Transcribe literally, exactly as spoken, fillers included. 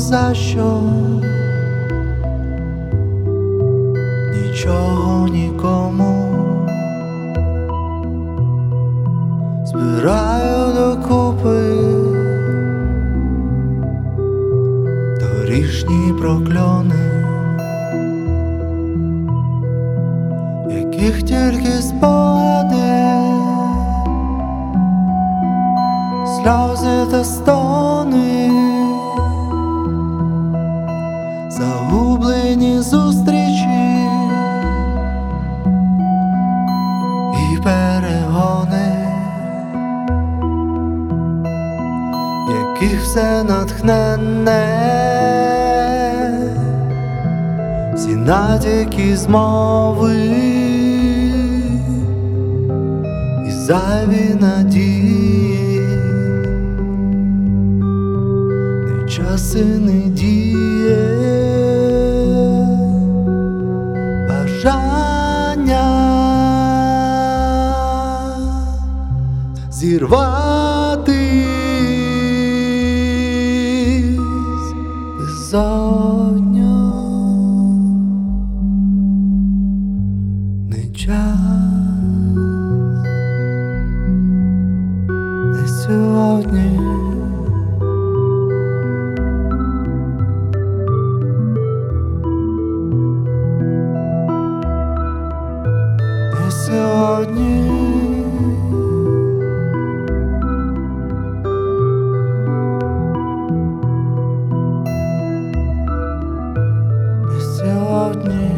за що, нічого нікому. Збираю докупи торішні прокльони, яких тільки спогади, сльози та стони, загублені зустрічі і перегони, яких все натхненне, всі натяки змови і зайві надії, не час і не діє бажання зірватись безодню. Не час, не сьогодні. Не сьогодні. Не сьогодні.